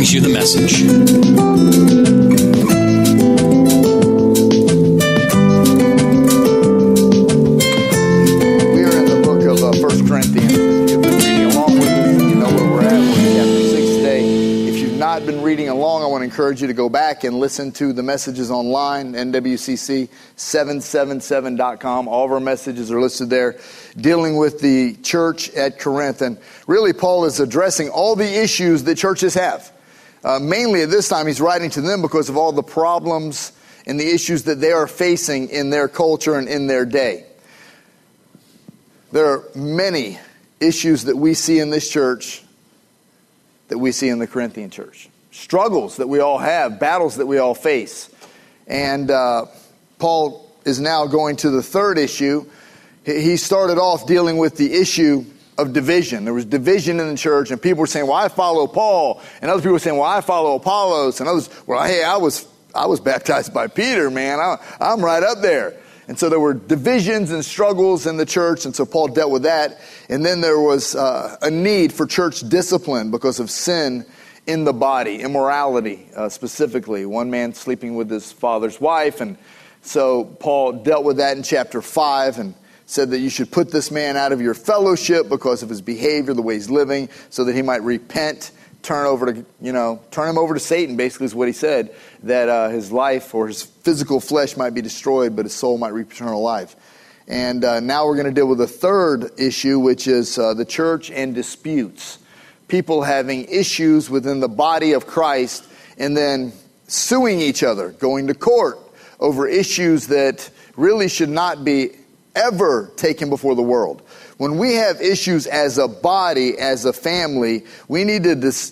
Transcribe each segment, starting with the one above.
brings you the message. We are in the book of 1 Corinthians. If you've been reading along with us, you know where we're at. We're in chapter 6 today. If you've not been reading along, I want to encourage you to go back and listen to the messages online, nwcc777.com. All of our messages are listed there, dealing with the church at Corinth. And really, Paul is addressing all the issues that churches have. Mainly at this time, he's writing to them because of all the problems and the issues that they are facing in their culture and in their day. There are many issues that we see in this church that we see in the Corinthian church. Struggles that we all have, battles that we all face. And Paul is now going to the third issue. He started off dealing with the issue of division. There was division in the church, and people were saying, well, I follow Paul. And other people were saying, well, I follow Apollos. And others, well, hey, I was baptized by Peter, man. I'm right up there. And so there were divisions and struggles in the church, and so Paul dealt with that. And then there was a need for church discipline because of sin in the body, immorality specifically. One man sleeping with his father's wife. And so Paul dealt with that in chapter 5 and said that you should put this man out of your fellowship because of his behavior, the way he's living, so that he might repent, turn him over to Satan, basically is what he said, that his life or his physical flesh might be destroyed, but his soul might reap eternal life. And now we're going to deal with the third issue, which is the church and disputes. People having issues within the body of Christ and then suing each other, going to court over issues that really should not be ever taken before the world. When we have issues as a body, as a family, we need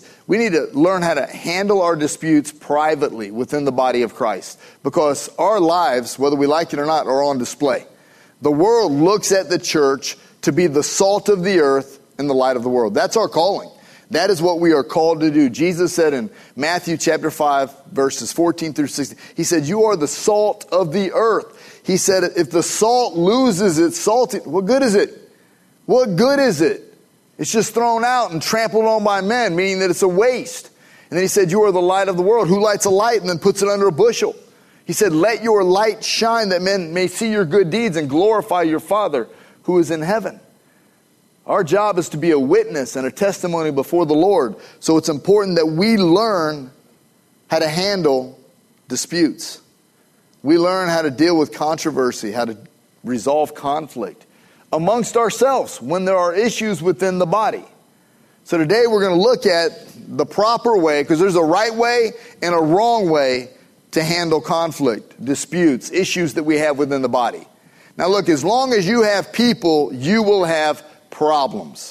to learn how to handle our disputes privately within the body of Christ. Because our lives, whether we like it or not, are on display. The world looks at the church to be the salt of the earth and the light of the world. That's our calling. That is what we are called to do. Jesus said in Matthew chapter 5, verses 14 through 16, he said, you are the salt of the earth. He said, if the salt loses its salty, what good is it? What good is it? It's just thrown out and trampled on by men, meaning that it's a waste. And then he said, you are the light of the world. Who lights a light and then puts it under a bushel? He said, let your light shine that men may see your good deeds and glorify your Father who is in heaven. Our job is to be a witness and a testimony before the Lord. So it's important that we learn how to handle disputes. We learn how to deal with controversy, how to resolve conflict amongst ourselves when there are issues within the body. So today we're going to look at the proper way, because there's a right way and a wrong way to handle conflict, disputes, issues that we have within the body. Now look, as long as you have people, you will have problems.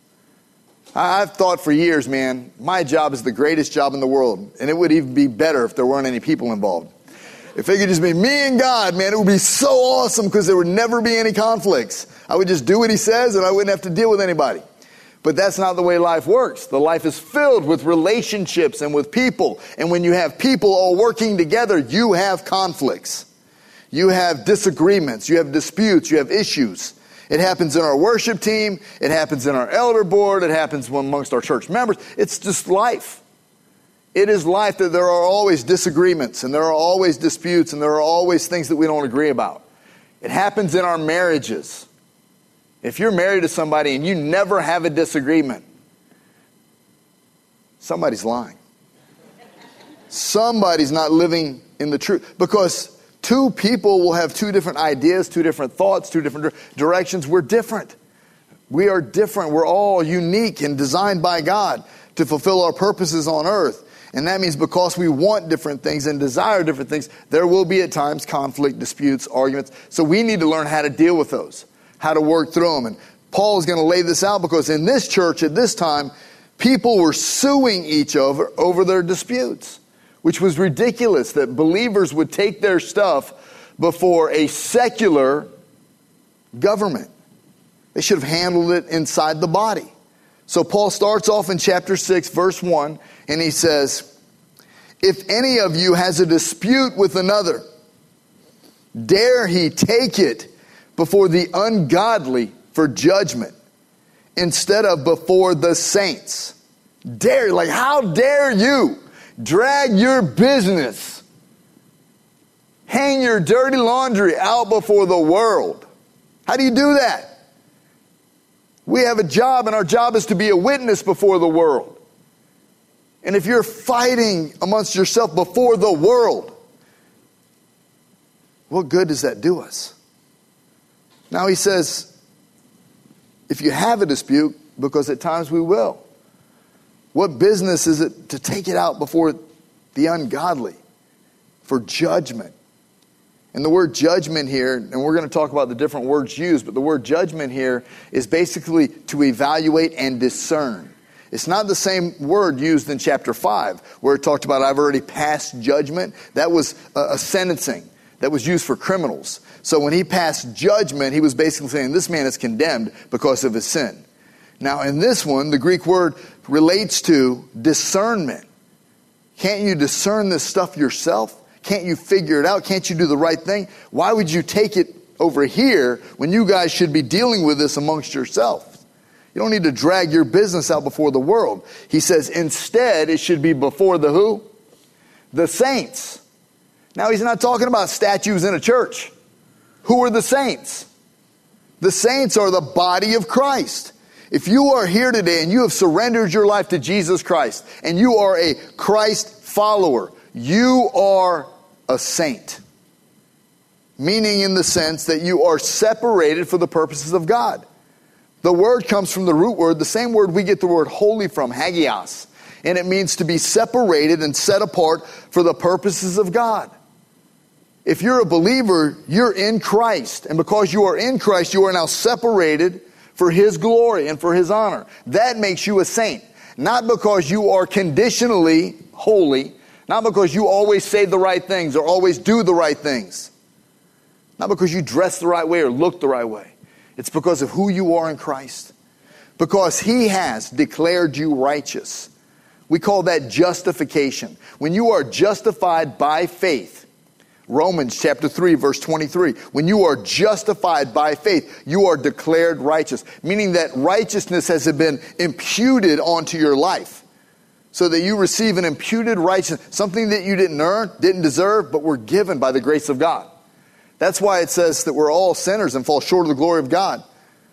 I've thought for years, man, my job is the greatest job in the world. And it would even be better if there weren't any people involved. If it could just be me and God, man, it would be so awesome because there would never be any conflicts. I would just do what he says and I wouldn't have to deal with anybody. But that's not the way life works. The life is filled with relationships and with people. And when you have people all working together, you have conflicts. You have disagreements. You have disputes. You have issues. It happens in our worship team. It happens in our elder board. It happens amongst our church members. It's just life. It is life that there are always disagreements and there are always disputes and there are always things that we don't agree about. It happens in our marriages. If you're married to somebody and you never have a disagreement, somebody's lying. Somebody's not living in the truth. Because two people will have two different ideas, two different thoughts, two different directions. We're different. We are different. We're all unique and designed by God to fulfill our purposes on earth. And that means because we want different things and desire different things, there will be at times conflict, disputes, arguments. So we need to learn how to deal with those, how to work through them. And Paul is going to lay this out because in this church at this time, people were suing each other over their disputes, which was ridiculous that believers would take their stuff before a secular government. They should have handled it inside the body. So Paul starts off in chapter 6, verse 1, and he says, if any of you has a dispute with another, dare he take it before the ungodly for judgment, instead of before the saints. How dare you drag your business, hang your dirty laundry out before the world? How do you do that? We have a job, and our job is to be a witness before the world. And if you're fighting amongst yourself before the world, what good does that do us? Now he says, if you have a dispute, because at times we will, what business is it to take it out before the ungodly for judgment? And the word judgment here, and we're going to talk about the different words used, but the word judgment here is basically to evaluate and discern. It's not the same word used in chapter 5, where it talked about, I've already passed judgment. That was a sentencing that was used for criminals. So when he passed judgment, he was basically saying, this man is condemned because of his sin. Now in this one, the Greek word relates to discernment. Can't you discern this stuff yourself? Can't you figure it out? Can't you do the right thing? Why would you take it over here when you guys should be dealing with this amongst yourselves? You don't need to drag your business out before the world. He says instead it should be before the who? The saints. Now he's not talking about statues in a church. Who are the saints? The saints are the body of Christ. If you are here today and you have surrendered your life to Jesus Christ and you are a Christ follower, you are a saint. Meaning in the sense that you are separated for the purposes of God. The word comes from the root word, the same word we get the word holy from, hagios. And it means to be separated and set apart for the purposes of God. If you're a believer, you're in Christ. And because you are in Christ, you are now separated for His glory and for His honor. That makes you a saint. Not because you are conditionally holy. Not because you always say the right things or always do the right things. Not because you dress the right way or look the right way. It's because of who you are in Christ. Because He has declared you righteous. We call that justification. When you are justified by faith, Romans chapter 3, verse 23. When you are justified by faith, you are declared righteous. Meaning that righteousness has been imputed onto your life. So that you receive an imputed righteousness. Something that you didn't earn, didn't deserve, but were given by the grace of God. That's why it says that we're all sinners and fall short of the glory of God.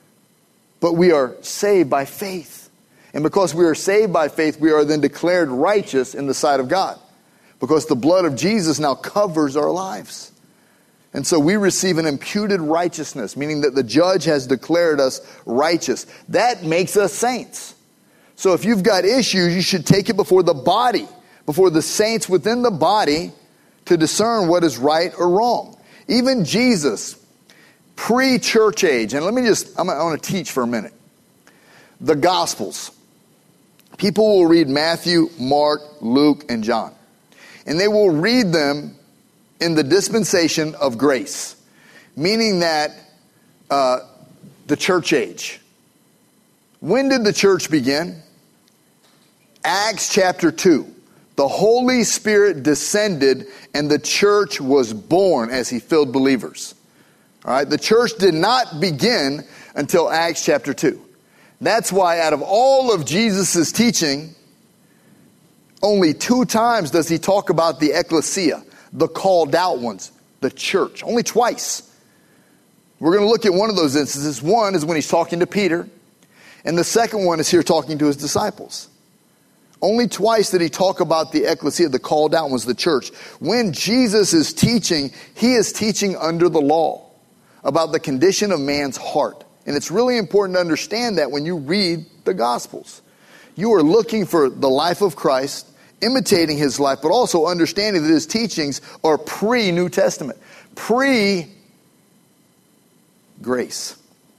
But we are saved by faith. And because we are saved by faith, we are then declared righteous in the sight of God. Because the blood of Jesus now covers our lives. And so we receive an imputed righteousness, meaning that the judge has declared us righteous. That makes us saints. So if you've got issues, you should take it before the body, before the saints within the body to discern what is right or wrong. Even Jesus, pre-church age, and I want to teach for a minute. The Gospels. People will read Matthew, Mark, Luke, and John. And they will read them in the dispensation of grace. Meaning that the church age. When did the church begin? Acts chapter 2. The Holy Spirit descended and the church was born as He filled believers. All right, the church did not begin until Acts chapter 2. That's why out of all of Jesus' teaching, only 2 times does He talk about the ecclesia, the called out ones, the church. Only twice. We're going to look at one of those instances. One is when He's talking to Peter, and the second one is here talking to His disciples. Only twice did He talk about the ecclesia, the called out ones, the church. When Jesus is teaching, He is teaching under the law about the condition of man's heart. And it's really important to understand that when you read the Gospels. You are looking for the life of Christ, imitating His life, but also understanding that His teachings are pre-New Testament, pre-grace.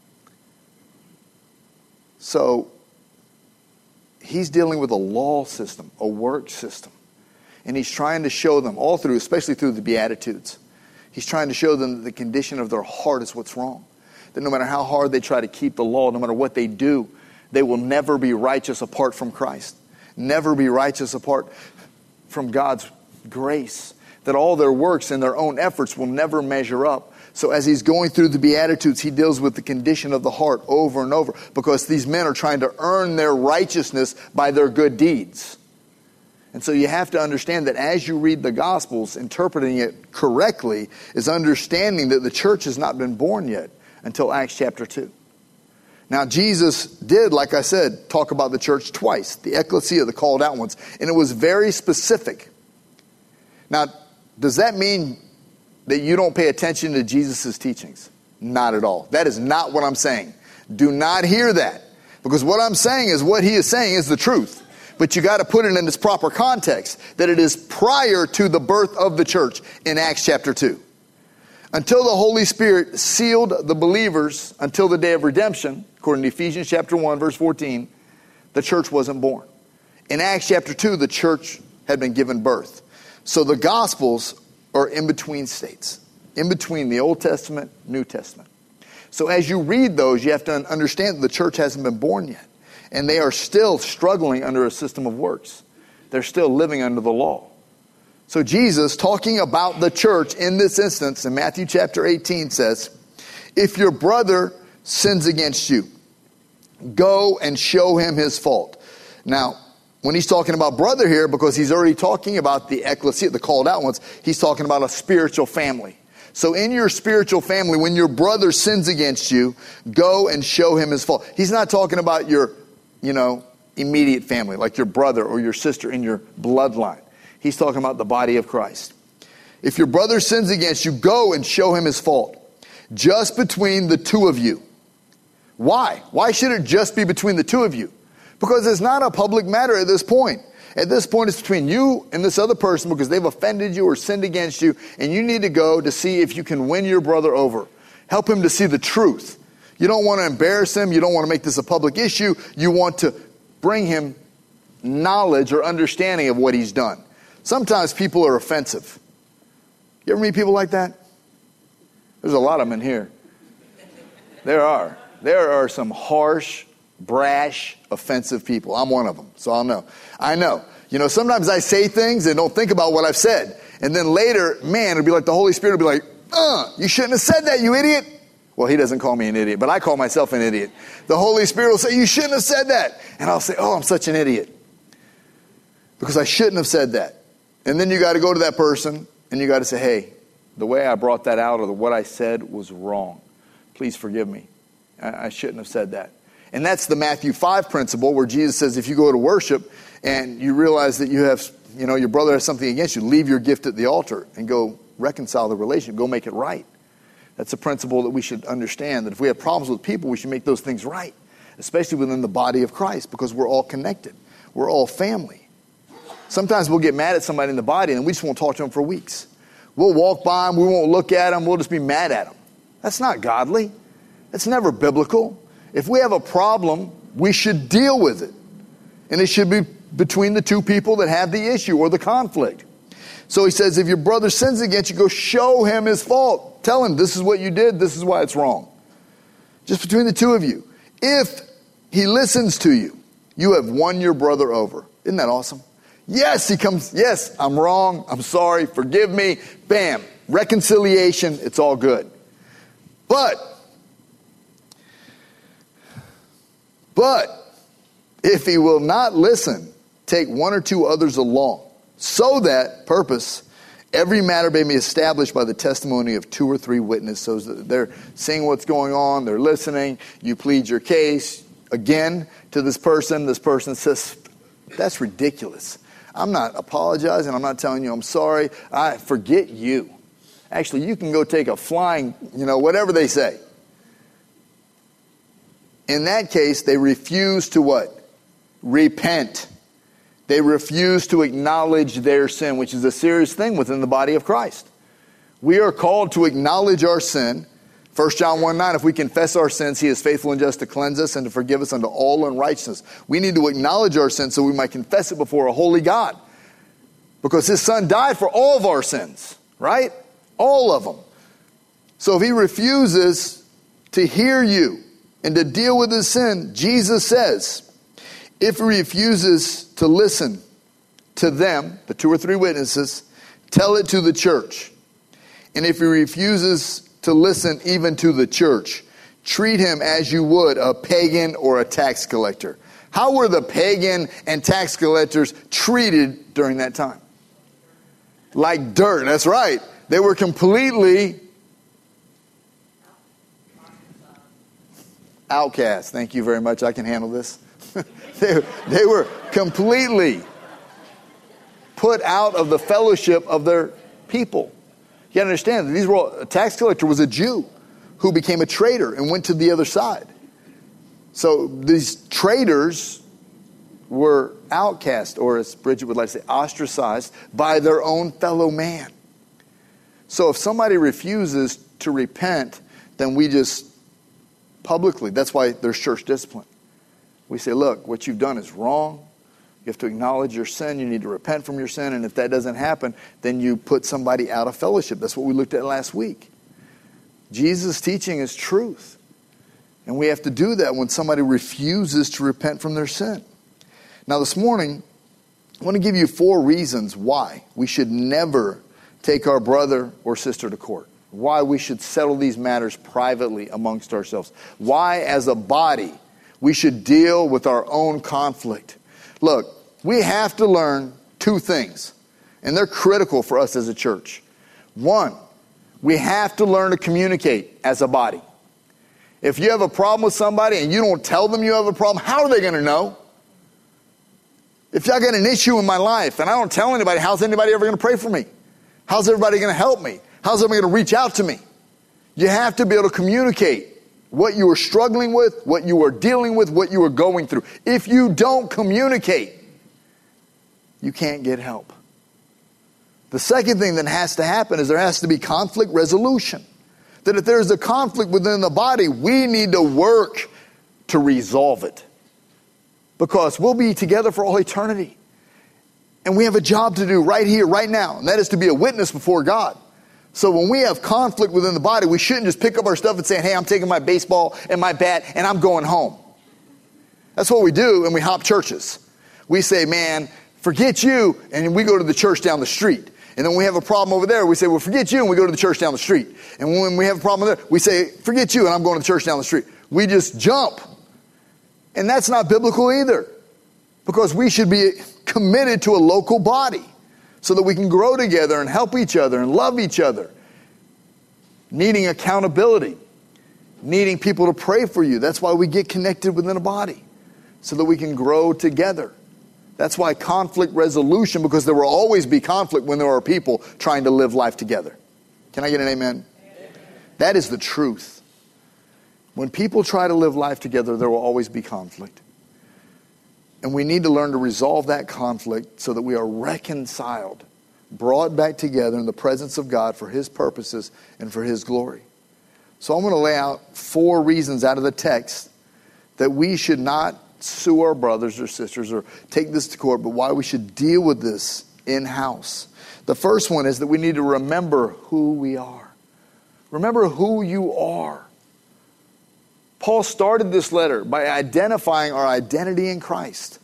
So, He's dealing with a law system, a work system. And He's trying to show them all through, especially through the Beatitudes. He's trying to show them that the condition of their heart is what's wrong. That no matter how hard they try to keep the law, no matter what they do, they will never be righteous apart from Christ. Never be righteous apart from God's grace. That all their works and their own efforts will never measure up So as he's going through the Beatitudes, he deals with the condition of the heart over and over, because these men are trying to earn their righteousness by their good deeds. And so you have to understand that as you read the Gospels, interpreting it correctly is understanding that the church has not been born yet until Acts chapter 2. Now, Jesus did, like I said, talk about the church twice, the ecclesia, the called out ones, and it was very specific. Now, does that mean that you don't pay attention to Jesus' teachings? Not at all. That is not what I'm saying. Do not hear that, because what I'm saying is what he is saying is the truth. But you got to put it in its proper context, that it is prior to the birth of the church in Acts chapter 2. Until the Holy Spirit sealed the believers until the day of redemption, according to Ephesians chapter 1, verse 14, the church wasn't born. In Acts chapter 2, the church had been given birth. So the Gospels are in between states, in between the Old Testament, New Testament. So as you read those, you have to understand that the church hasn't been born yet. And they are still struggling under a system of works. They're still living under the law. So Jesus, talking about the church in this instance, in Matthew chapter 18 says, if your brother sins against you, go and show him his fault. Now, when he's talking about brother here, because he's already talking about the ecclesia, the called out ones, he's talking about a spiritual family. So in your spiritual family, when your brother sins against you, go and show him his fault. He's not talking about your immediate family, like your brother or your sister in your bloodline. He's talking about the body of Christ. If your brother sins against you, go and show him his fault. Just between the two of you. Why? Why should it just be between the two of you? Because it's not a public matter at this point. At this point, it's between you and this other person because they've offended you or sinned against you, and you need to go to see if you can win your brother over. Help him to see the truth. You don't want to embarrass him. You don't want to make this a public issue. You want to bring him knowledge or understanding of what he's done. Sometimes people are offensive. You ever meet people like that? There's a lot of them in here. There are. There are some harsh, brash, offensive people. I'm one of them, so I'll know. I know. Sometimes I say things and don't think about what I've said. And then later, man, it'll be like the Holy Spirit will be like, you shouldn't have said that, you idiot. Well, he doesn't call me an idiot, but I call myself an idiot. The Holy Spirit will say, you shouldn't have said that. And I'll say, I'm such an idiot. Because I shouldn't have said that. And then you got to go to that person and you got to say, hey, the way I brought that out or what I said was wrong. Please forgive me. I shouldn't have said that. And that's the Matthew 5 principle where Jesus says if you go to worship and you realize that you have, your brother has something against you, leave your gift at the altar and go reconcile the relationship, go make it right. That's a principle that we should understand, that if we have problems with people, we should make those things right, especially within the body of Christ, because we're all connected. We're all family. Sometimes we'll get mad at somebody in the body and we just won't talk to them for weeks. We'll walk by them, we won't look at them, we'll just be mad at them. That's not godly. That's never biblical. If we have a problem, we should deal with it. And it should be between the two people that have the issue or the conflict. So he says, if your brother sins against you, go show him his fault. Tell him this is what you did, this is why it's wrong. Just between the two of you. If he listens to you, you have won your brother over. Isn't that awesome? Yes, he comes, yes, I'm wrong, I'm sorry, forgive me. Bam, reconciliation, it's all good. But if he will not listen, take one or two others along, so that, purpose, every matter may be established by the testimony of 2 or 3 witnesses. So that they're seeing what's going on, they're listening, you plead your case again to this person says, that's ridiculous. I'm not apologizing, I'm not telling you I'm sorry, I forget you. Actually, you can go take a flying, whatever they say. In that case, they refuse to what? Repent. They refuse to acknowledge their sin, which is a serious thing within the body of Christ. We are called to acknowledge our sin. 1 John 1:9, if we confess our sins, he is faithful and just to cleanse us and to forgive us unto all unrighteousness. We need to acknowledge our sin so we might confess it before a holy God. Because his son died for all of our sins, right? All of them. So if he refuses to hear you and to deal with his sin, Jesus says, if he refuses to listen to them, the 2 or 3 witnesses, tell it to the church. And if he refuses to listen even to the church. Treat him as you would a pagan or a tax collector. How were the pagan and tax collectors treated during that time? Like dirt. That's right. They were completely outcast. Thank you very much. I can handle this. They were completely put out of the fellowship of their people. You got to understand that a tax collector was a Jew who became a traitor and went to the other side. So these traitors were outcast, or as Bridget would like to say, ostracized by their own fellow man. So if somebody refuses to repent, then we just publicly, that's why there's church discipline. We say, look, what you've done is wrong. You have to acknowledge your sin. You need to repent from your sin. And if that doesn't happen, then you put somebody out of fellowship. That's what we looked at last week. Jesus' teaching is truth. And we have to do that when somebody refuses to repent from their sin. Now this morning, I want to give you 4 reasons why we should never take our brother or sister to court. Why we should settle these matters privately amongst ourselves. Why as a body we should deal with our own conflict. Look, we have to learn 2 things, and they're critical for us as a church. 1, we have to learn to communicate as a body. If you have a problem with somebody and you don't tell them you have a problem, how are they going to know? If I got an issue in my life and I don't tell anybody, how's anybody ever going to pray for me? How's everybody going to help me? How's everybody going to reach out to me? You have to be able to communicate what you are struggling with, what you are dealing with, what you are going through. If you don't communicate, you can't get help. The second thing that has to happen is there has to be conflict resolution. That if there's a conflict within the body, we need to work to resolve it. Because we'll be together for all eternity. And we have a job to do right here, right now. And that is to be a witness before God. So when we have conflict within the body, we shouldn't just pick up our stuff and say, hey, I'm taking my baseball and my bat and I'm going home. That's what we do, and we hop churches. We say, man, forget you, and we go to the church down the street. And then when we have a problem over there, we say, well, forget you, and we go to the church down the street. And when we have a problem there, we say, forget you, and I'm going to the church down the street. We just jump. And that's not biblical either. Because we should be committed to a local body so that we can grow together and help each other and love each other. Needing accountability. Needing people to pray for you. That's why we get connected within a body. So that we can grow together. That's why conflict resolution, because there will always be conflict when there are people trying to live life together. Can I get an amen? Amen. That is the truth. When people try to live life together, there will always be conflict. And we need to learn to resolve that conflict so that we are reconciled, brought back together in the presence of God for His purposes and for His glory. So I'm going to lay out 4 reasons out of the text that we should not sue our brothers or sisters or take this to court, but why we should deal with this in-house. The first one is that we need to remember who we are. Remember who you are. Paul started this letter by identifying our identity in Christ.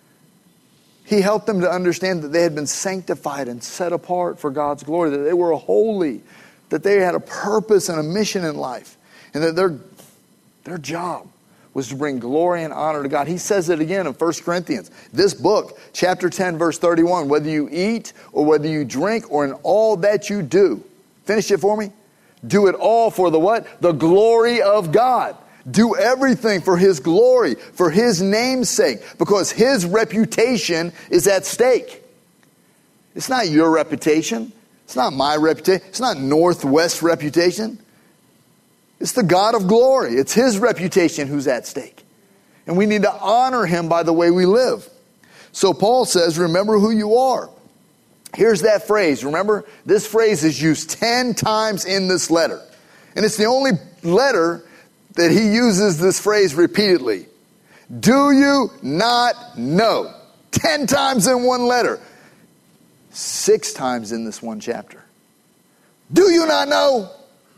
He helped them to understand that they had been sanctified and set apart for God's glory, that they were holy, that they had a purpose and a mission in life, and that their job was to bring glory and honor to God. He says it again in 1 Corinthians. This book, chapter 10, verse 31, whether you eat or whether you drink or in all that you do. Finish it for me. Do it all for the what? The glory of God. Do everything for His glory, for His name's sake, because His reputation is at stake. It's not your reputation. It's not my reputation. It's not Northwest's reputation. It's the God of glory. It's His reputation who's at stake. And we need to honor Him by the way we live. So Paul says, remember who you are. Here's that phrase. Remember, this phrase is used 10 times in this letter. And it's the only letter that he uses this phrase repeatedly. Do you not know? 10 times in one letter. 6 times in this one chapter. Do you not know?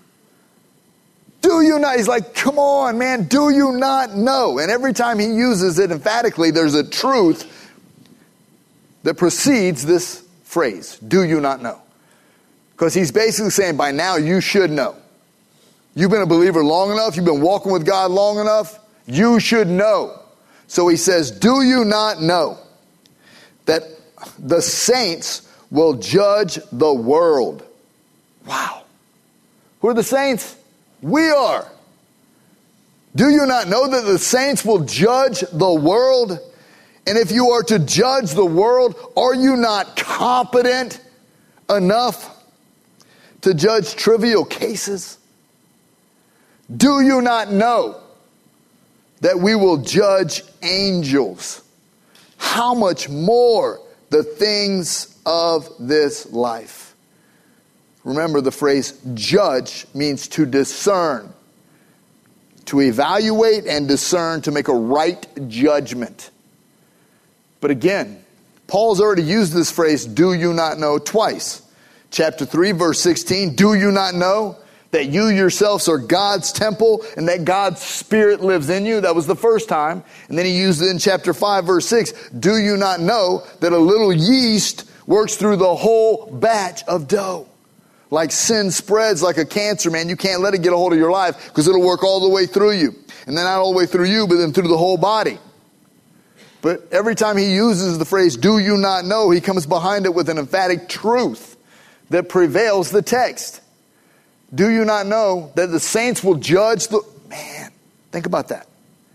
Do you not? He's like, come on, man. Do you not know? And every time he uses it emphatically, there's a truth that precedes this phrase. Do you not know? Because he's basically saying, by now you should know. You've been a believer long enough. You've been walking with God long enough. You should know. So he says, do you not know that the saints will judge the world? Wow. Who are the saints? We are. Do you not know that the saints will judge the world? And if you are to judge the world, are you not competent enough to judge trivial cases? Do you not know that we will judge angels? How much more the things of this life? Remember, the phrase judge means to discern, to evaluate and discern, to make a right judgment. But again, Paul's already used this phrase, do you not know, twice. Chapter 3, verse 16, do you not know that you yourselves are God's temple and that God's Spirit lives in you? That was the first time. And then he used it in chapter 5, verse 6. Do you not know that a little yeast works through the whole batch of dough? Like sin spreads like a cancer, man. You can't let it get a hold of your life because it'll work all the way through you. And then not all the way through you, but then through the whole body. But every time he uses the phrase, do you not know, he comes behind it with an emphatic truth that prevails the text. Do you not know that the saints will judge the... Man, think about that.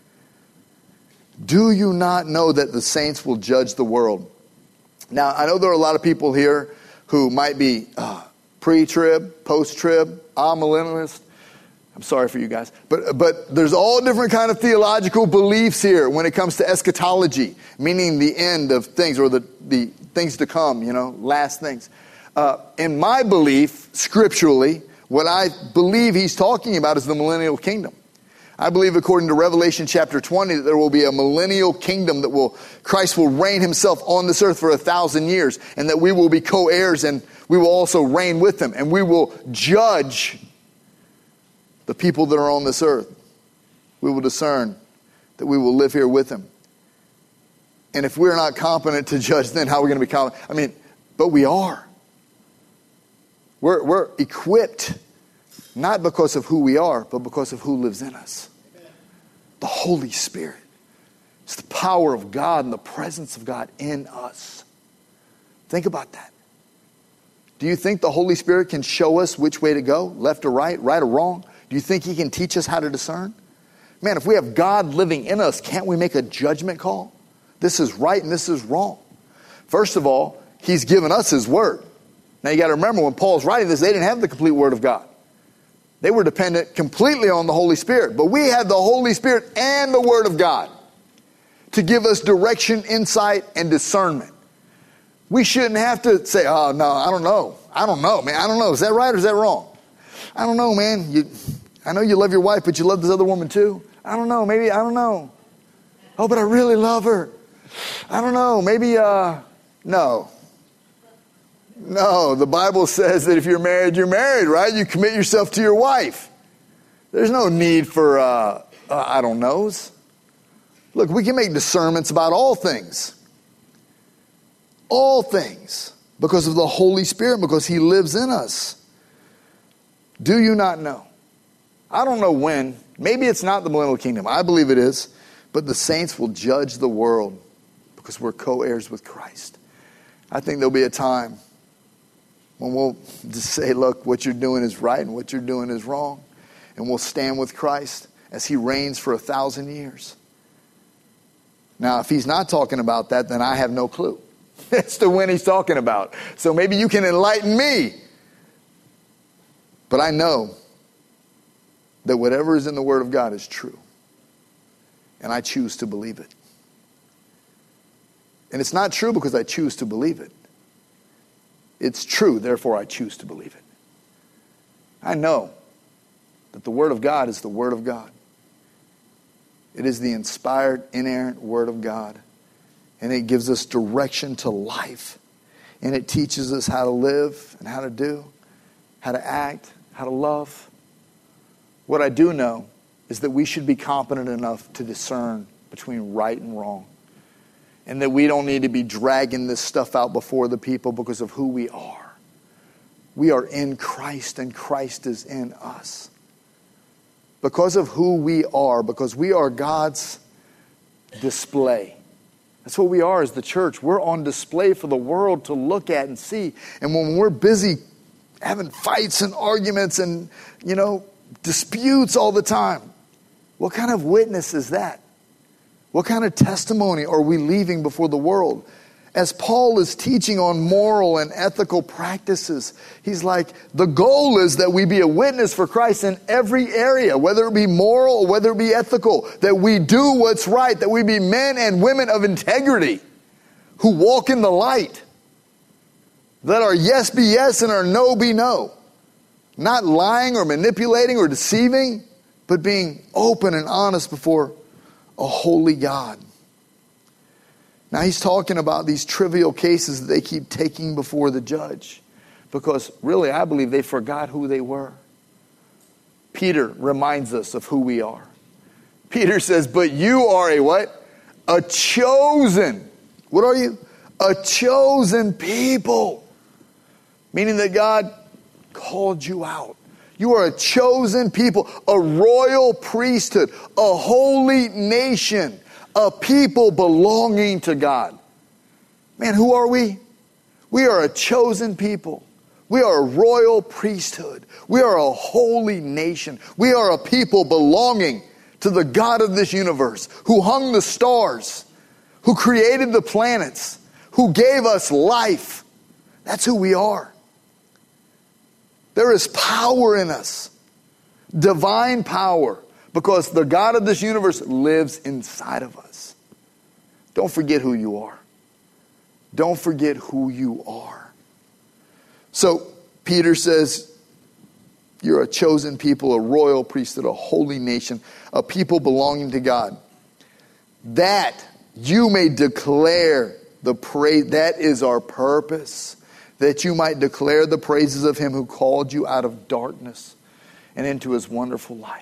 Do you not know that the saints will judge the world? Now, I know there are a lot of people here who might be pre-trib, post-trib, amillennialist. I'm sorry for you guys. But there's all different kind of theological beliefs here when it comes to eschatology, meaning the end of things or the things to come, last things. In my belief, scripturally, what I believe he's talking about is the millennial kingdom. I believe, according to Revelation chapter 20, that there will be a millennial kingdom Christ will reign himself on this earth for 1,000 years, and that we will be co-heirs and we will also reign with him, and we will judge the people that are on this earth. We will discern that we will live here with him. And if we're not competent to judge, then how are we going to be competent? But we are. We're equipped, not because of who we are, but because of who lives in us. The Holy Spirit. It's the power of God and the presence of God in us. Think about that. Do you think the Holy Spirit can show us which way to go, left or right or wrong? Do you think he can teach us how to discern? Man, if we have God living in us, can't we make a judgment call? This is right and this is wrong. First of all, he's given us his word. Now you got to remember, when Paul's writing this, they didn't have the complete word of God. They were dependent completely on the Holy Spirit. But we have the Holy Spirit and the word of God to give us direction, insight, and discernment. We shouldn't have to say, oh, no, I don't know. I don't know, man. I don't know. Is that right or is that wrong? I don't know, man. I know you love your wife, but you love this other woman too. I don't know. Maybe, I don't know. Oh, but I really love her. I don't know. Maybe, no. No, the Bible says that if you're married, right? You commit yourself to your wife. There's no need for, I don't knows. Look, we can make discernments about all things. All things. Because of the Holy Spirit, because he lives in us. Do you not know? I don't know when. Maybe it's not the millennial kingdom. I believe it is. But the saints will judge the world because we're co-heirs with Christ. I think there'll be a time when we'll just say, look, what you're doing is right and what you're doing is wrong. And we'll stand with Christ as he reigns for 1,000 years. Now, if he's not talking about that, then I have no clue as to when he's talking about. So maybe you can enlighten me. But I know that whatever is in the Word of God is true. And I choose to believe it. And it's not true because I choose to believe it. It's true, therefore I choose to believe it. I know that the Word of God is the Word of God. It is the inspired, inerrant Word of God. And it gives us direction to life. And it teaches us how to live and how to do, how to act, how to love. What I do know is that we should be competent enough to discern between right and wrong. And that we don't need to be dragging this stuff out before the people because of who we are. We are in Christ and Christ is in us. because of who we are, because we are God's display. That's what we are as the church. We're on display for the world to look at and see. And when we're busy having fights and arguments and, disputes all the time, what kind of witness is that? What kind of testimony are we leaving before the world? As Paul is teaching on moral and ethical practices, he's like, the goal is that we be a witness for Christ in every area, whether it be moral or whether it be ethical, that we do what's right, that we be men and women of integrity who walk in the light. Let our yes be yes and our no be no. Not lying or manipulating or deceiving, but being open and honest before a holy God. Now he's talking about these trivial cases that they keep taking before the judge. Because really, I believe they forgot who they were. Peter reminds us of who we are. Peter says, but you are a what? A chosen. What are you? A chosen people. Meaning that God called you out. You are a chosen people, a royal priesthood, a holy nation, a people belonging to God. Man, who are we? We are a chosen people. We are a royal priesthood. We are a holy nation. We are a people belonging to the God of this universe, who hung the stars, who created the planets, who gave us life. That's who we are. There is power in us, divine power, because the God of this universe lives inside of us. Don't forget who you are. Don't forget who you are. So Peter says, you're a chosen people, a royal priesthood, a holy nation, a people belonging to God. That you may declare the praise. That is our purpose. That you might declare the praises of him who called you out of darkness and into his wonderful light.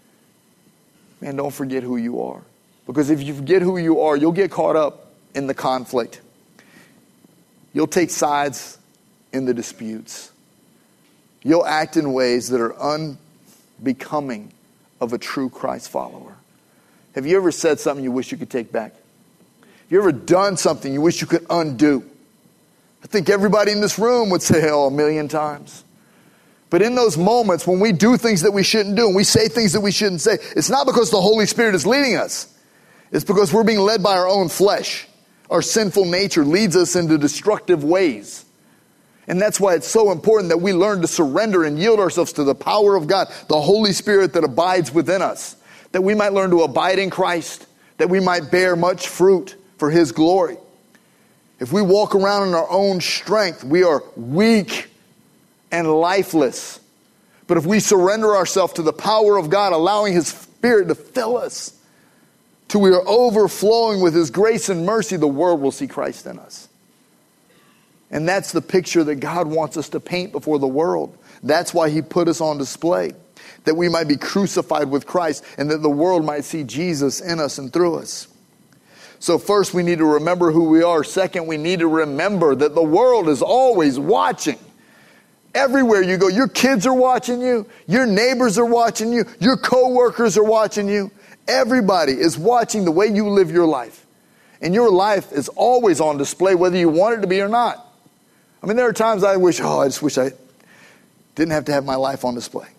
Man, don't forget who you are. Because if you forget who you are, you'll get caught up in the conflict. You'll take sides in the disputes. You'll act in ways that are unbecoming of a true Christ follower. Have you ever said something you wish you could take back? Have you ever done something you wish you could undo? I think everybody in this room would say, a million times. But in those moments when we do things that we shouldn't do and we say things that we shouldn't say, it's not because the Holy Spirit is leading us. It's because we're being led by our own flesh. Our sinful nature leads us into destructive ways. And that's why it's so important that we learn to surrender and yield ourselves to the power of God, the Holy Spirit that abides within us. That we might learn to abide in Christ. That we might bear much fruit for his glory. If we walk around in our own strength, we are weak and lifeless. But if we surrender ourselves to the power of God, allowing his Spirit to fill us, till we are overflowing with his grace and mercy, the world will see Christ in us. And that's the picture that God wants us to paint before the world. That's why he put us on display. That we might be crucified with Christ and that the world might see Jesus in us and through us. So first, we need to remember who we are. Second, we need to remember that the world is always watching. Everywhere you go, your kids are watching you. Your neighbors are watching you. Your co-workers are watching you. Everybody is watching the way you live your life. And your life is always on display, whether you want it to be or not. I mean, there are times I just wish I didn't have to have my life on display.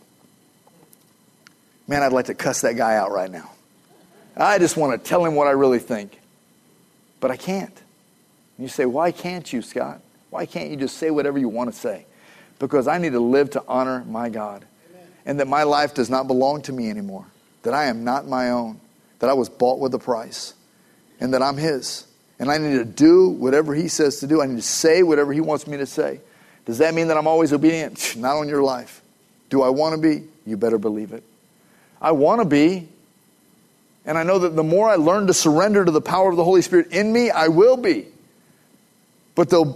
Man, I'd like to cuss that guy out right now. I just want to tell him what I really think. But I can't. And you say, why can't you, Scott? Why can't you just say whatever you want to say? Because I need to live to honor my God. Amen. And that my life does not belong to me anymore. That I am not my own. That I was bought with a price. And that I'm his. And I need to do whatever he says to do. I need to say whatever he wants me to say. Does that mean that I'm always obedient? Not on your life. Do I want to be? You better believe it. I want to be. And I know that the more I learn to surrender to the power of the Holy Spirit in me, I will be. But the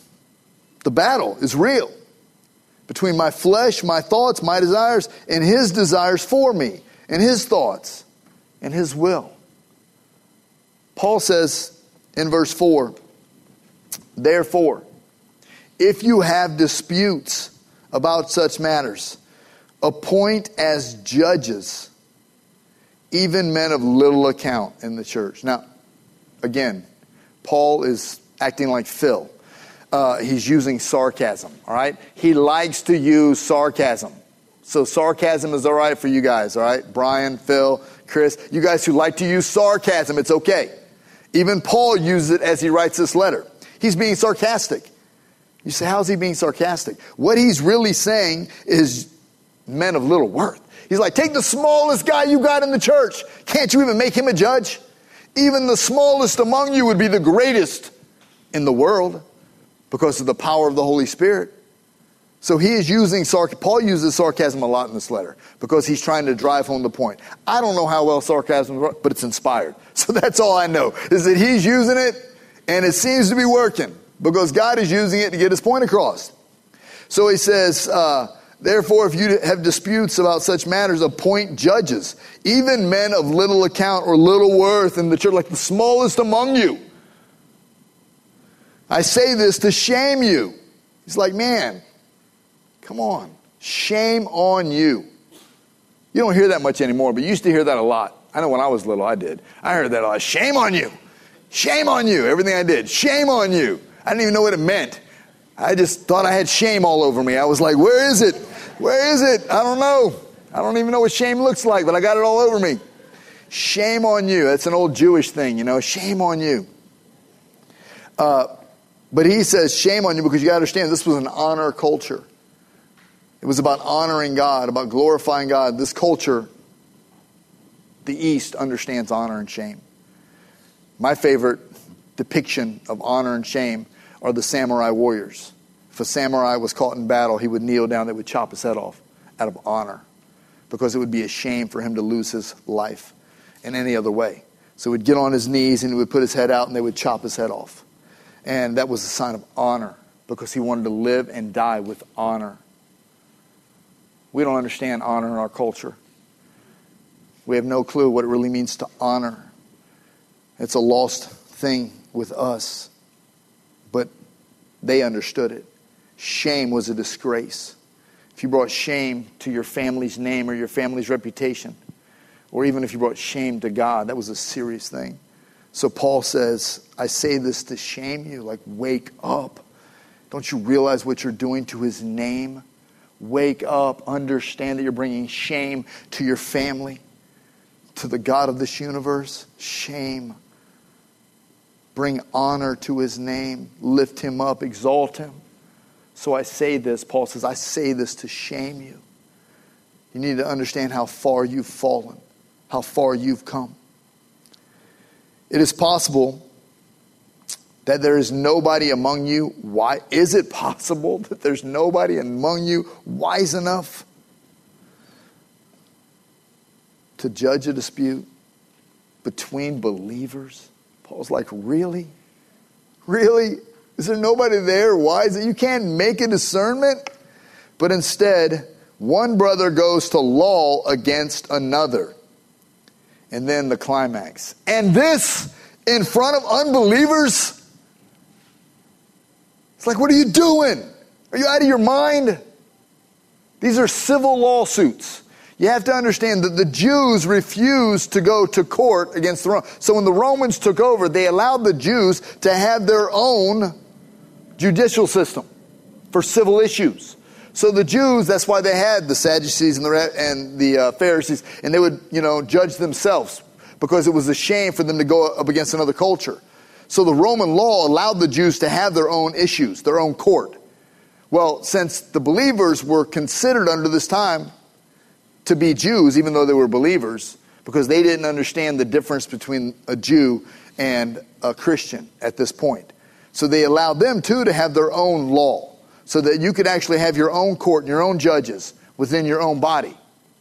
battle is real. Between my flesh, my thoughts, my desires, and his desires for me. And his thoughts. And his will. Paul says in verse 4, therefore, if you have disputes about such matters, appoint as judges even men of little account in the church. Now, again, Paul is acting like Phil. He's using sarcasm, all right? He likes to use sarcasm. So sarcasm is all right for you guys, all right? Brian, Phil, Chris, you guys who like to use sarcasm, it's okay. Even Paul uses it as he writes this letter. He's being sarcastic. You say, how's he being sarcastic? What he's really saying is men of little worth. He's like, take the smallest guy you got in the church. Can't you even make him a judge? Even the smallest among you would be the greatest in the world because of the power of the Holy Spirit. So he is using Paul uses sarcasm a lot in this letter because he's trying to drive home the point. I don't know how well sarcasm works, but it's inspired. So that's all I know, is that he's using it and it seems to be working because God is using it to get his point across. So he says, therefore, if you have disputes about such matters, appoint judges, even men of little account or little worth in the church, like the smallest among you. I say this to shame you. He's like, man, come on. Shame on you. You don't hear that much anymore, but you used to hear that a lot. I know when I was little, I did. I heard that a lot. Shame on you. Shame on you. Everything I did. Shame on you. I didn't even know what it meant. I just thought I had shame all over me. I was like, where is it? Where is it? I don't know. I don't even know what shame looks like, but I got it all over me. Shame on you. That's an old Jewish thing, you know. Shame on you. But he says shame on you because you got to understand this was an honor culture. It was about honoring God, about glorifying God. This culture, the East, understands honor and shame. My favorite depiction of honor and shame are the samurai warriors. If a samurai was caught in battle, he would kneel down, they would chop his head off out of honor because it would be a shame for him to lose his life in any other way. So he would get on his knees and he would put his head out and they would chop his head off. And that was a sign of honor because he wanted to live and die with honor. We don't understand honor in our culture. We have no clue what it really means to honor. It's a lost thing with us. But they understood it. Shame was a disgrace. If you brought shame to your family's name or your family's reputation, or even if you brought shame to God, that was a serious thing. So Paul says, I say this to shame you, like wake up. Don't you realize what you're doing to his name? Wake up, understand that you're bringing shame to your family, to the God of this universe. Shame. Bring honor to his name, lift him up, exalt him. So I say this, Paul says, I say this to shame you. You need to understand how far you've fallen, how far you've come. It is possible that there is nobody among you. Why is it possible that there's nobody among you wise enough to judge a dispute between believers? Paul's like, really? Really? Is there nobody there wise that you can't make a discernment? But instead, one brother goes to law against another. And then the climax. And this in front of unbelievers? It's like, what are you doing? Are you out of your mind? These are civil lawsuits. You have to understand that the Jews refused to go to court against the Romans. So when the Romans took over, they allowed the Jews to have their own judicial system for civil issues. So the Jews, that's why they had the Sadducees and the Pharisees, and they would, judge themselves because it was a shame for them to go up against another culture. So the Roman law allowed the Jews to have their own issues, their own court. Well, since the believers were considered under this time to be Jews, even though they were believers, because they didn't understand the difference between a Jew and a Christian at this point. So they allowed them too to have their own law, so that you could actually have your own court and your own judges within your own body,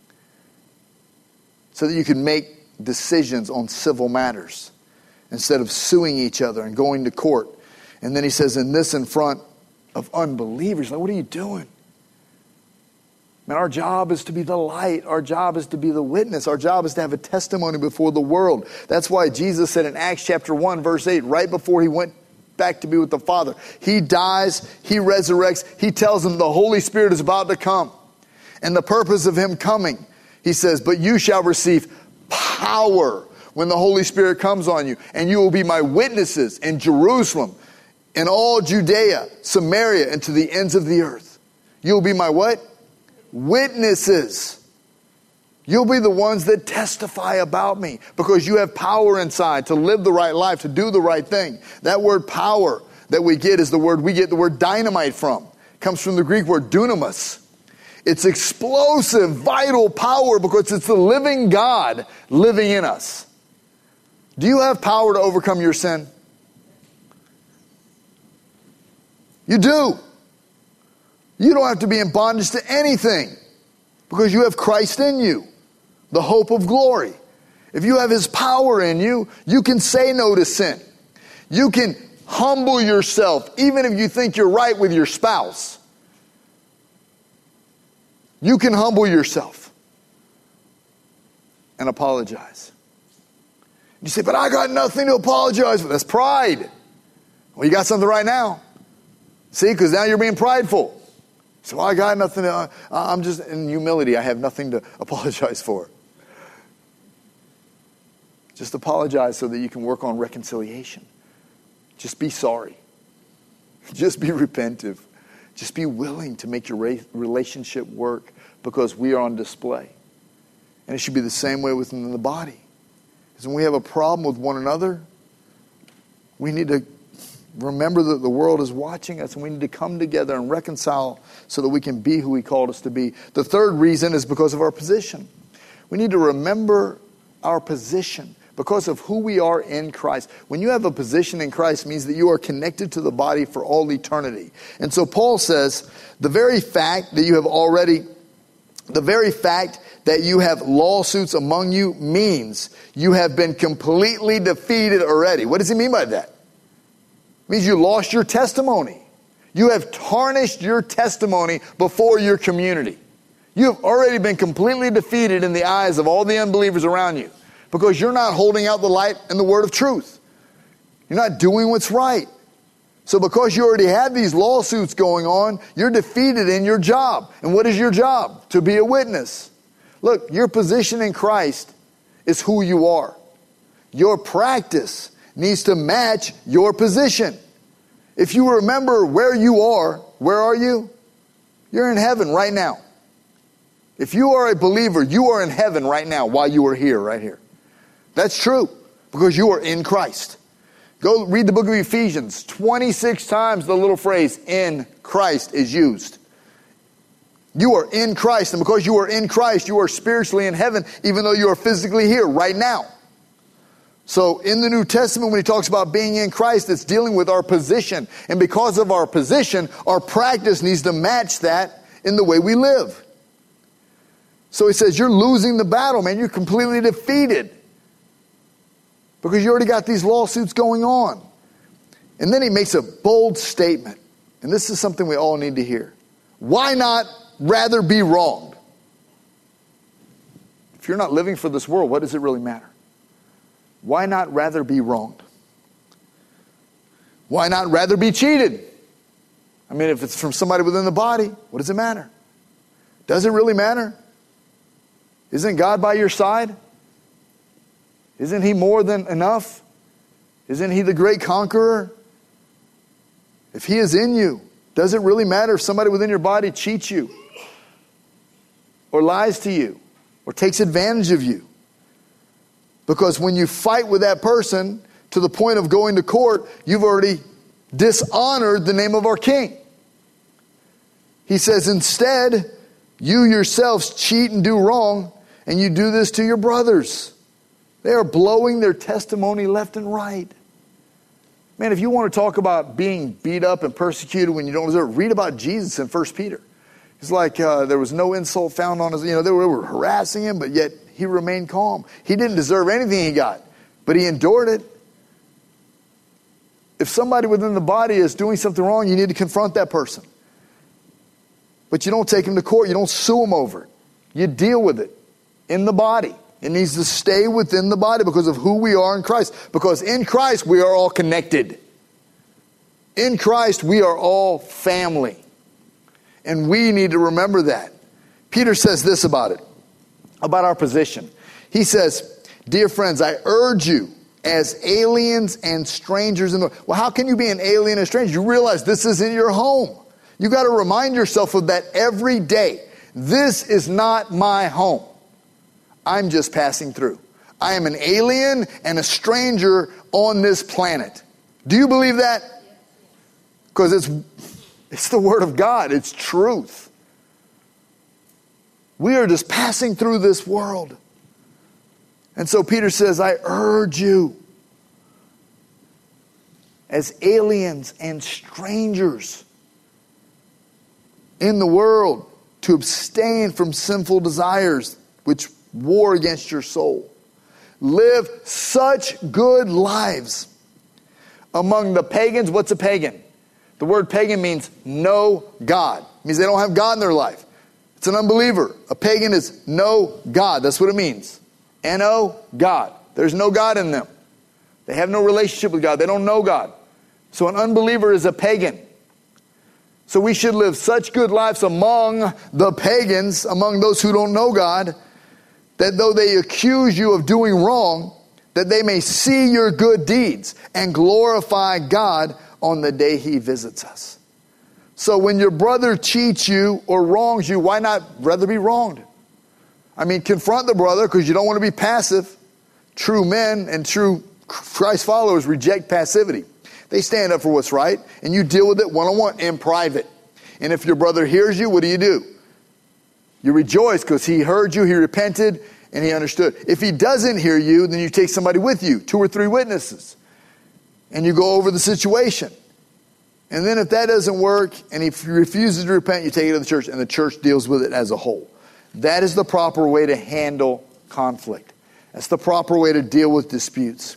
so that you could make decisions on civil matters instead of suing each other and going to court. And then he says, in this in front of unbelievers. Like, what are you doing? Man, our job is to be the light. Our job is to be the witness. Our job is to have a testimony before the world. That's why Jesus said in Acts chapter 1, verse 8, right before he went back to be with the Father, he dies, he resurrects, he tells them the Holy Spirit is about to come. and the purpose of him coming. He says, but you shall receive power when the Holy Spirit comes on you, and you will be my witnesses in Jerusalem, in all Judea, Samaria, and to the ends of the earth. You'll be my what? Witnesses. You'll be the ones that testify about me because you have power inside to live the right life, to do the right thing. That word power that we get is the word we get the word dynamite from. It comes from the Greek word dunamis. It's explosive, vital power because it's the living God living in us. Do you have power to overcome your sin? You do. You don't have to be in bondage to anything because you have Christ in you, the hope of glory. If you have his power in you, you can say no to sin. You can humble yourself even if you think you're right with your spouse. You can humble yourself and apologize. You say, but I got nothing to apologize for. That's pride. Well, you got something right now. See, because now you're being prideful. So I got nothing to, I'm just in humility. I have nothing to apologize for. Just apologize so that you can work on reconciliation. Just be sorry. Just be repentive. Just be willing to make your relationship work because we are on display. And it should be the same way within the body. Because when we have a problem with one another, we need to remember that the world is watching us and we need to come together and reconcile so that we can be who he called us to be. The third reason is because of our position. We need to remember our position because of who we are in Christ. When you have a position in Christ, it means that you are connected to the body for all eternity. And so Paul says, the very fact that you have lawsuits among you means you have been completely defeated already. What does he mean by that? It means you lost your testimony. You have tarnished your testimony before your community. You have already been completely defeated in the eyes of all the unbelievers around you because you're not holding out the light and the word of truth. You're not doing what's right. So because you already have these lawsuits going on, you're defeated in your job. And what is your job? To be a witness. Look, your position in Christ is who you are. Your practice needs to match your position. If you remember where you are, where are you? You're in heaven right now. If you are a believer, you are in heaven right now while you are here, right here. That's true because you are in Christ. Go read the book of Ephesians. 26 times the little phrase in Christ is used. You are in Christ, and because you are in Christ, you are spiritually in heaven, even though you are physically here right now. So in the New Testament, when he talks about being in Christ, it's dealing with our position. And because of our position, our practice needs to match that in the way we live. So he says, you're losing the battle, man. You're completely defeated because you already got these lawsuits going on. And then he makes a bold statement. And this is something we all need to hear. Why not rather be wronged? If you're not living for this world, what does it really matter? Why not rather be wronged? Why not rather be cheated? I mean, if it's from somebody within the body, what does it matter? Does it really matter? Isn't God by your side? Isn't he more than enough? Isn't he the great conqueror? If he is in you, does it really matter if somebody within your body cheats you or lies to you or takes advantage of you? Because when you fight with that person to the point of going to court, you've already dishonored the name of our King. He says, instead, you yourselves cheat and do wrong, and you do this to your brothers. They are blowing their testimony left and right. Man, if you want to talk about being beat up and persecuted when you don't deserve it, read about Jesus in 1 Peter. It's like there was no insult found on his, they were harassing him, but yet he remained calm. He didn't deserve anything he got, but he endured it. If somebody within the body is doing something wrong, you need to confront that person. But you don't take him to court. You don't sue him over it. You deal with it in the body. It needs to stay within the body because of who we are in Christ. Because in Christ, we are all connected. In Christ, we are all family. And we need to remember that. Peter says this about it, about our position. He says, dear friends, I urge you as aliens and strangers in the world. Well, how can you be an alien and stranger? You realize this isn't your home. You got to remind yourself of that every day. This is not my home. I'm just passing through. I am an alien and a stranger on this planet. Do you believe that? Because it's the Word of God. It's truth. We are just passing through this world. And so Peter says, I urge you as aliens and strangers in the world to abstain from sinful desires which war against your soul. Live such good lives among the pagans. What's a pagan? The word pagan means no God. It means they don't have God in their life. It's an unbeliever. A pagan is no God. That's what it means. N-O, God. There's no God in them. They have no relationship with God. They don't know God. So an unbeliever is a pagan. So we should live such good lives among the pagans, among those who don't know God, that though they accuse you of doing wrong, that they may see your good deeds and glorify God on the day He visits us. So when your brother cheats you or wrongs you, why not rather be wronged? I mean, confront the brother because you don't want to be passive. True men and true Christ followers reject passivity. They stand up for what's right, and you deal with it one-on-one in private. And if your brother hears you, what do? You rejoice because he heard you, he repented, and he understood. If he doesn't hear you, then you take somebody with you, 2 or 3 witnesses, and you go over the situation. And then if that doesn't work, and if he refuses to repent, you take it to the church, and the church deals with it as a whole. That is the proper way to handle conflict. That's the proper way to deal with disputes.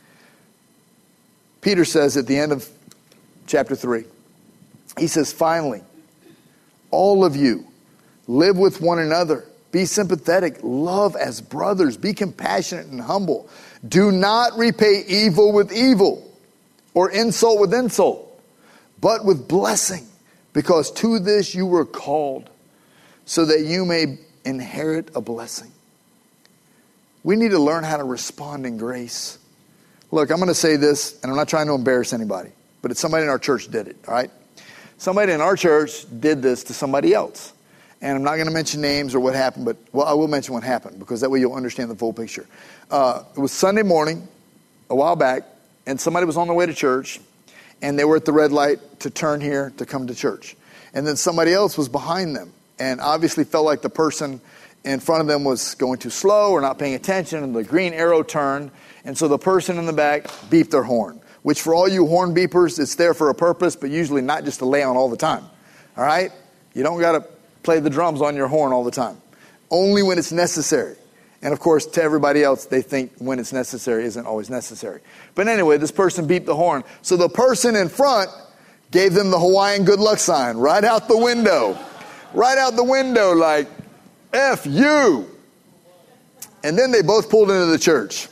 Peter says at the end of chapter 3, he says, finally, all of you live with one another. Be sympathetic. Love as brothers. Be compassionate and humble. Do not repay evil with evil or insult with insult, but with blessing, because to this you were called, so that you may inherit a blessing. We need to learn how to respond in grace. Look, I'm going to say this, and I'm not trying to embarrass anybody, but it's somebody in our church did it, all right? Somebody in our church did this to somebody else. And I'm not going to mention names or what happened, but, well, I will mention what happened, because that way you'll understand the full picture. It was Sunday morning, a while back, and somebody was on their way to church, and they were at the red light to turn here to come to church. And then somebody else was behind them, and obviously felt like the person in front of them was going too slow or not paying attention, and the green arrow turned, and so the person in the back beeped their horn, which for all you horn beepers, it's there for a purpose, but usually not just to lay on all the time. All right? You don't got to play the drums on your horn all the time. Only when it's necessary. And of course, to everybody else, they think when it's necessary isn't always necessary. But anyway, this person beeped the horn. So the person in front gave them the Hawaiian good luck sign right out the window. Right out the window, like, F you. And then they both pulled into the church.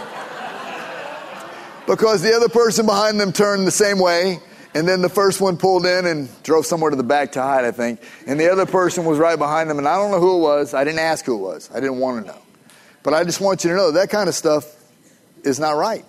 Because the other person behind them turned the same way. And then the first one pulled in and drove somewhere to the back to hide, I think. And the other person was right behind them. And I don't know who it was. I didn't ask who it was. I didn't want to know. But I just want you to know that kind of stuff is not right.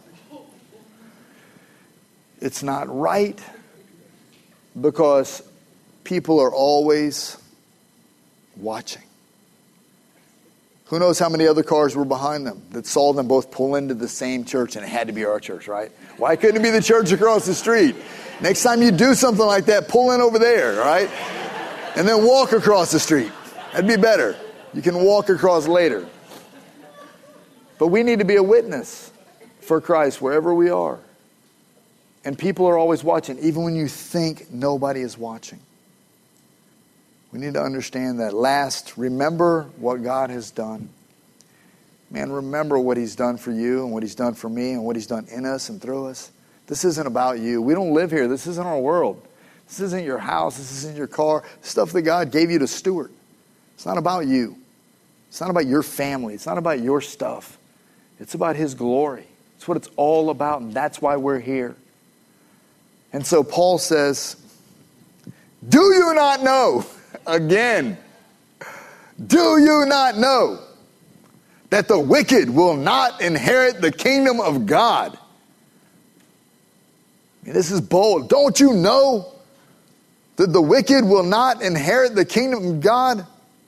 It's not right because people are always watching. Who knows how many other cars were behind them that saw them both pull into the same church, and it had to be our church, right? Why couldn't it be the church across the street? Next time you do something like that, pull in over there, right? And then walk across the street. That'd be better. You can walk across later. But we need to be a witness for Christ wherever we are. And people are always watching, even when you think nobody is watching. We need to understand that. Last, remember what God has done. Man, remember what He's done for you and what He's done for me and what He's done in us and through us. This isn't about you. We don't live here. This isn't our world. This isn't your house. This isn't your car. Stuff that God gave you to steward. It's not about you. It's not about your family. It's not about your stuff. It's about His glory. It's what it's all about, and that's why we're here. And so Paul says, do you not know? Again, Do you not know that the wicked will not inherit the kingdom of God? This is bold. Don't you know that the wicked will not inherit the kingdom of God?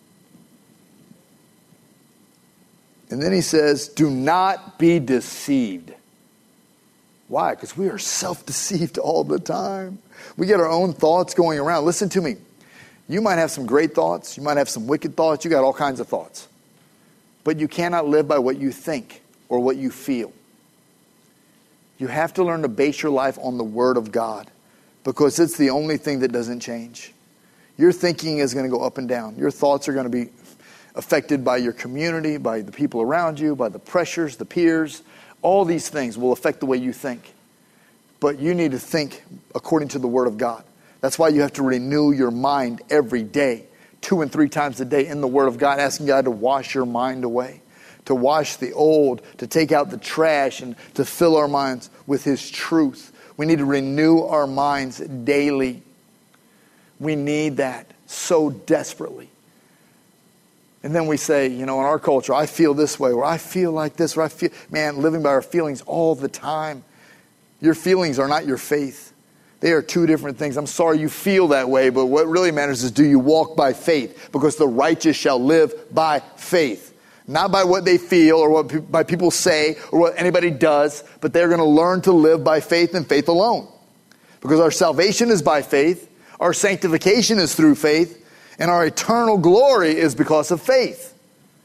And then he says, do not be deceived. Why? Because we are self-deceived all the time. We get our own thoughts going around. Listen to me. You might have some great thoughts. You might have some wicked thoughts. You got all kinds of thoughts. But you cannot live by what you think or what you feel. You have to learn to base your life on the Word of God, because it's the only thing that doesn't change. Your thinking is going to go up and down. Your thoughts are going to be affected by your community, by the people around you, by the pressures, the peers. All these things will affect the way you think. But you need to think according to the Word of God. That's why you have to renew your mind every day, 2 and 3 times a day in the Word of God, asking God to wash your mind away, to wash the old, to take out the trash, and to fill our minds with His truth. We need to renew our minds daily. We need that so desperately. And then we say, in our culture, I feel this way, or I feel like this, or I feel, living by our feelings all the time. Your feelings are not your faith. They are 2 different things. I'm sorry you feel that way, but what really matters is, do you walk by faith? Because the righteous shall live by faith. Not by what they feel or what by people say or what anybody does, but they're going to learn to live by faith and faith alone. Because our salvation is by faith, our sanctification is through faith, and our eternal glory is because of faith.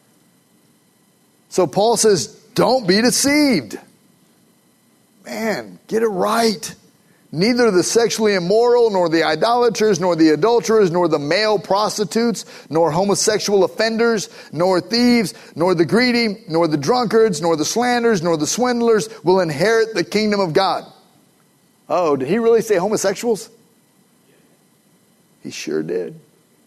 So Paul says, don't be deceived. Get it right. Neither the sexually immoral, nor the idolaters, nor the adulterers, nor the male prostitutes, nor homosexual offenders, nor thieves, nor the greedy, nor the drunkards, nor the slanderers, nor the swindlers will inherit the kingdom of God. Oh, did he really say homosexuals? He sure did.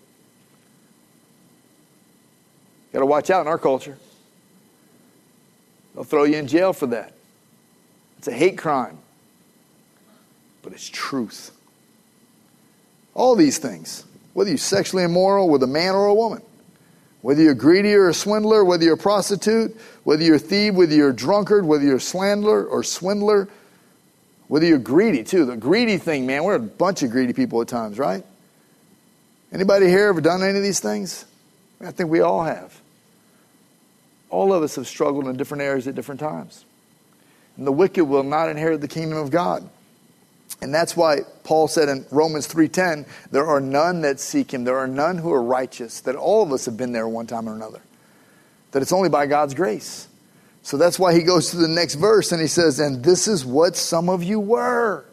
Got to watch out in our culture. They'll throw you in jail for that. It's a hate crime. But it's truth. All these things. Whether you're sexually immoral with a man or a woman. Whether you're greedy or a swindler. Whether you're a prostitute. Whether you're a thief. Whether you're a drunkard. Whether you're a slanderer or swindler. Whether you're greedy too. The greedy thing, we're a bunch of greedy people at times, right? Anybody here ever done any of these things? I think we all have. All of us have struggled in different areas at different times. And the wicked will not inherit the kingdom of God. And that's why Paul said in Romans 3:10, there are none that seek Him. There are none who are righteous. That all of us have been there one time or another. That it's only by God's grace. So that's why he goes to the next verse and he says, and this is what some of you were.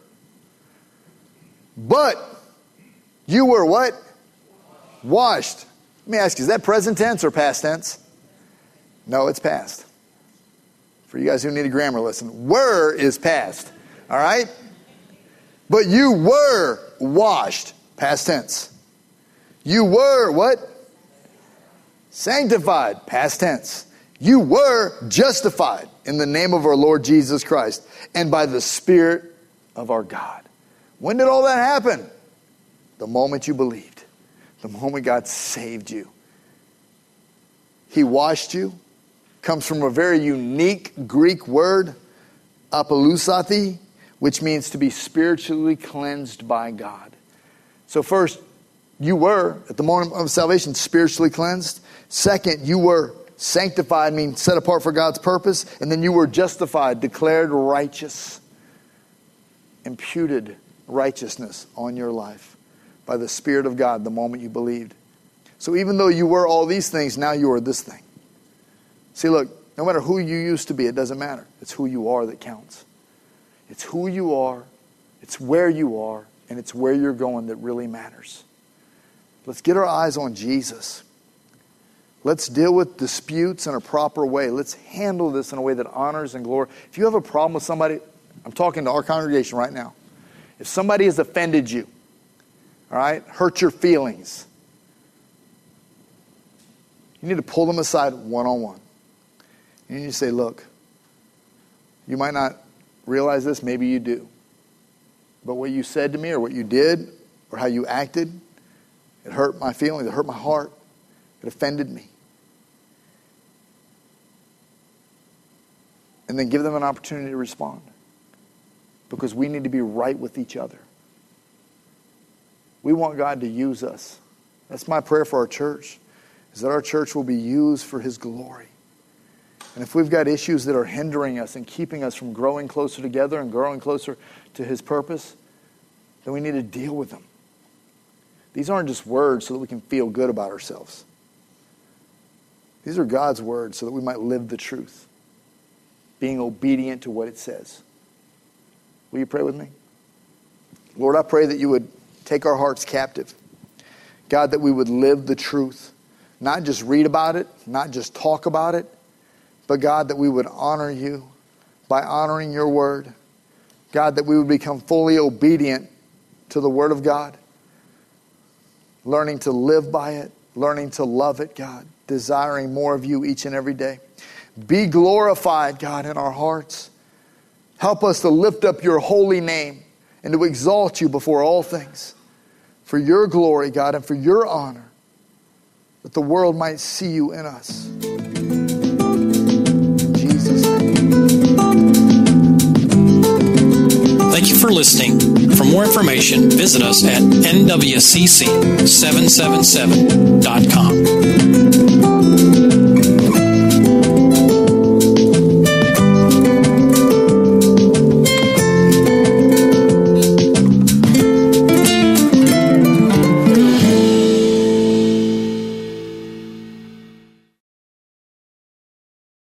But you were what? Washed. Let me ask you, is that present tense or past tense? No, it's past. For you guys who need a grammar lesson, were is past. All right? But you were washed. Past tense. You were what? Sanctified. Past tense. You were justified in the name of our Lord Jesus Christ and by the Spirit of our God. When did all that happen? The moment you believed. The moment God saved you. He washed you. Comes from a very unique Greek word, apollusati, which means to be spiritually cleansed by God. So first, you were, at the moment of salvation, spiritually cleansed. Second, you were sanctified, means set apart for God's purpose. And then you were justified, declared righteous, imputed righteousness on your life by the Spirit of God the moment you believed. So even though you were all these things, now you are this thing. See, look, no matter who you used to be, it doesn't matter. It's who you are that counts. It's who you are, it's where you are, and it's where you're going that really matters. Let's get our eyes on Jesus. Let's deal with disputes in a proper way. Let's handle this in a way that honors and glory. If you have a problem with somebody, I'm talking to our congregation right now. If somebody has offended you, all right, hurt your feelings, you need to pull them aside one-on-one. You need to say, look, you might not realize this, maybe you do. But what you said to me or what you did or how you acted, it hurt my feelings, it hurt my heart. It offended me. And then give them an opportunity to respond. Because we need to be right with each other. We want God to use us. That's my prayer for our church, is that our church will be used for His glory. And if we've got issues that are hindering us and keeping us from growing closer together and growing closer to His purpose, then we need to deal with them. These aren't just words so that we can feel good about ourselves. These are God's words so that we might live the truth, being obedient to what it says. Will you pray with me? Lord, I pray that you would take our hearts captive. God, that we would live the truth. Not just read about it, not just talk about it, but God, that we would honor you by honoring your word. God, that we would become fully obedient to the word of God. Learning to live by it, learning to love it, God. Desiring more of you each and every day. Be glorified, God, in our hearts. Help us to lift up your holy name and to exalt you before all things. For your glory, God, and for your honor. That the world might see you in us. In Jesus' name. Thank you for listening. For more information, visit us at nwcc777.com.